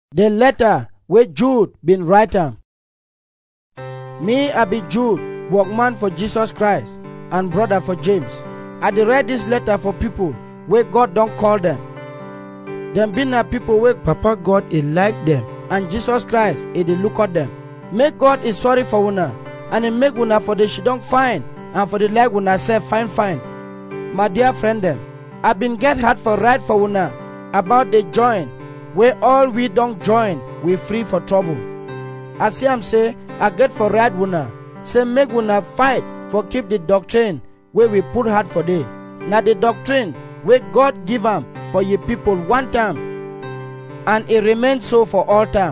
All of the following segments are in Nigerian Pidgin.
The letter where Jude been writing. Me, I be Jude, workman for Jesus Christ, and brother for James. I dey read this letter for people where God don't call them. Them been a people where Papa God is like them, and Jesus Christ is dey look at them. Make God is sorry for una, and he make una for the she don't find, and for the like una say fine. My dear friend them, I been get hard for write for una about the join, where all we don't join, we free for trouble. I see am say, I get for write una, say make una fight for keep the doctrine where we put hard for day. Now the doctrine where God give am for ye people one time, and it remains so for all time.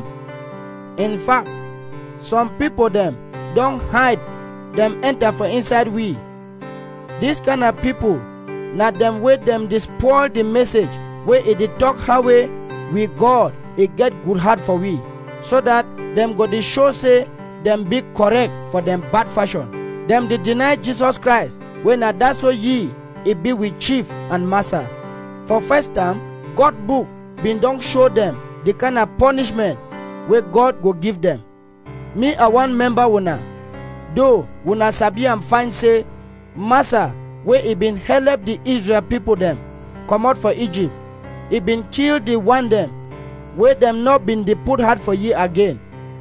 In fact, some people them don't hide, them enter for inside we. This kind of people, not them way them dey spoil the message where it dey talk how way we God it get good heart for we, so that them go dey show say them be correct for them bad fashion. Them dey deny Jesus Christ when na that's so ye it be with chief and master. For first time, God book been don't show them the kind of punishment where God go give them. Me a one member una, though una sabi am fine say Massa where he been help the Israel people them come out for Egypt. He been kill the one them where them not been the put hard for ye again.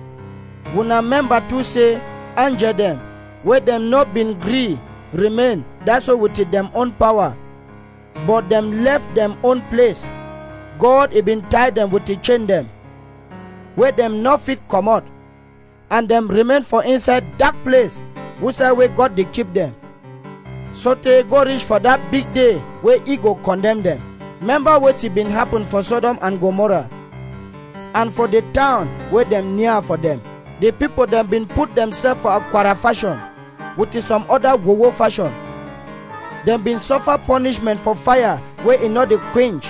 Una member to say angel them where them not been gree remain, that's all with them own power, but them left them own place. God he been tied them with the chain them where them not fit come out, and them remain for inside dark place which are where God they keep them. So they go reach for that big day where he go condemn them. Remember what it been happen for Sodom and Gomorrah, and for the town where them near for them. The people them been put themselves for aquara fashion, which is some other wowo fashion. Them been suffer punishment for fire where it not the quench,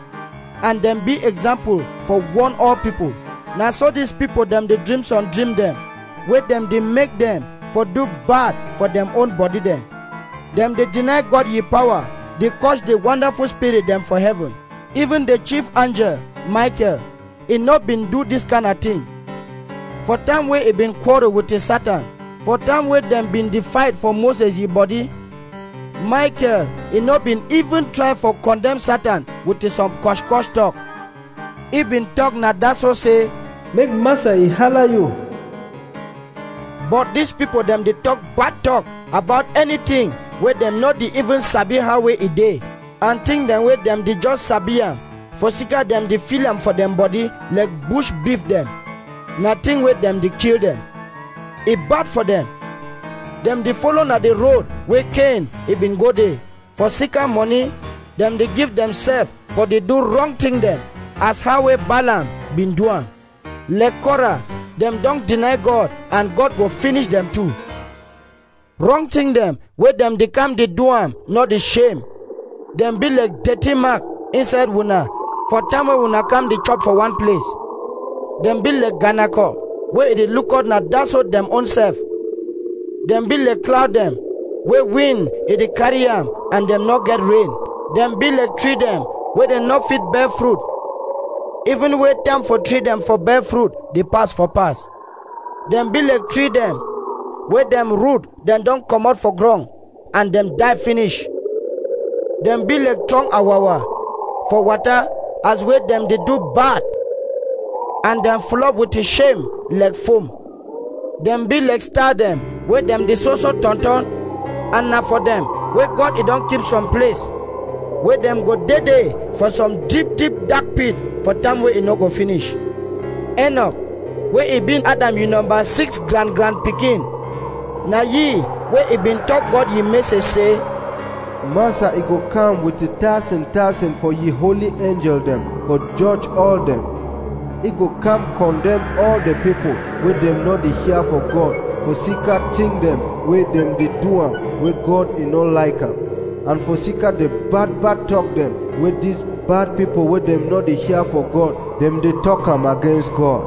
and them be example for one all people. Now so these people them the dreams on dream them, where them they make them for do bad for them own body them. Them they deny God ye power, they curse the wonderful spirit them for heaven. Even the chief angel, Michael, he not been do this kind of thing. For time where he been quarrel with the Satan, for time where them been defied for Moses ye body, Michael, he not been even try for condemn Satan with some kosh talk. He been talk na that's so say, make Massa he holler you. But these people them they talk bad talk about anything where them not the even sabi how way it day, and think them where them they just sabi am. For sika them they feel am for them body like bush beef them. Nothing with them they kill them. It bad for them. Them they follow na the road where Cain he been go there. For sika money, them they give themselves for they do wrong thing them, as how way Balaam been doing. Like Korah, them don't deny God, and God will finish them too. Wrong thing them, where them they come they do am, not the shame. Them be like dirty mark inside una, for time when una come they chop for one place. Them be like Ganako, where they look out na that's what them own self. Them be like cloud them, where wind they carry am, and them not get rain. Them be like tree them, where they not fit bear fruit. Even wait time for tree them for bear fruit, they pass for pass. Them be like tree them, where them root, then don't come out for ground, and them die finish. Them be like strong awawa, for water, as where them they do bad, and them full up with the shame like foam. Them be like star them, where them they so tonton, and now for them, where God it don't keep some place, where them go day for some deep dark pit, for time where it no go finish. Enoch, where it been Adam you number 6 grand pikin. Now ye, where it been talk God ye message say, Massa he go come with the thousand for ye holy angel them, for judge all them. He go come condemn all the people where them not the hear for God, for sika thing them where them they do am, where God he not like am. And for sika the bad talk them, where these bad people where them not the hear for God, them they talk am against God.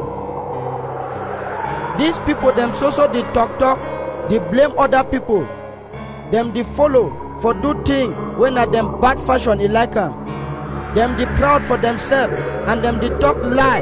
These people them so they talk, they blame other people. Them they follow for do thing when at them bad fashion he like them. Them they proud for themselves, and them they talk lie,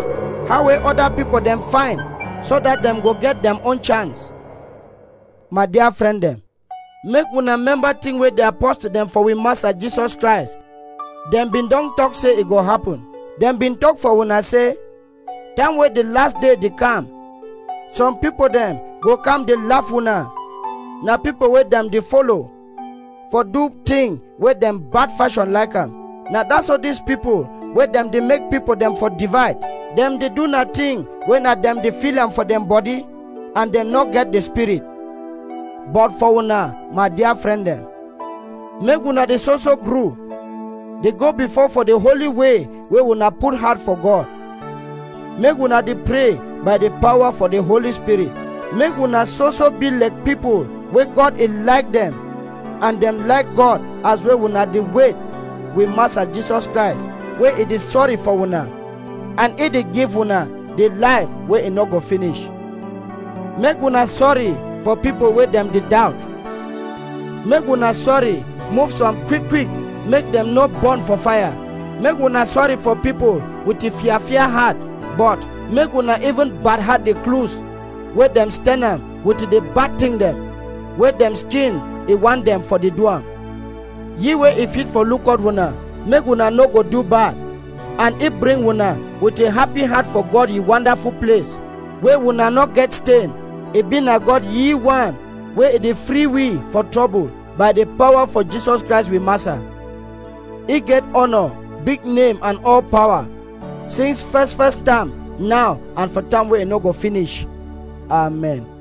how way other people them find, so that them go get them own chance. My dear friend them, make una remember thing where the apostle them for we Master Jesus Christ. Them been don't talk say it go happen. Them been talk for una say, time where the last day they come. Some people them go come they laugh una. Now people where them they follow, for do thing where them bad fashion like them. Now that's how these people where them they make people them for divide. Them they do nothing when at them they feel them for them body, and them not get the spirit. But for una, my dear friend them, make una they so grew. They go before for the holy way where una put heart for God. Make una they pray by the power for the Holy Spirit. Make una so be like people where God is like them, and them like God as well una they wait with Master Jesus Christ, where it is sorry for una, and it they give una the life where it not go finish. Make una sorry for people where them the doubt. Make una sorry, move some quick, make them not burn for fire. Make una sorry for people with the fear heart, but make una even bad heart the clues where them stand them with the bad thing them, where them skin they want them for the doing. Ye way if it for look out una, make una no go do bad, and it bring una with a happy heart for God ye wonderful place, where una not get stained. It be na God ye one, where it is free we for trouble by the power for Jesus Christ we Master. He get honor, big name and all power, since first time, now and for time where it no go finish. Amen.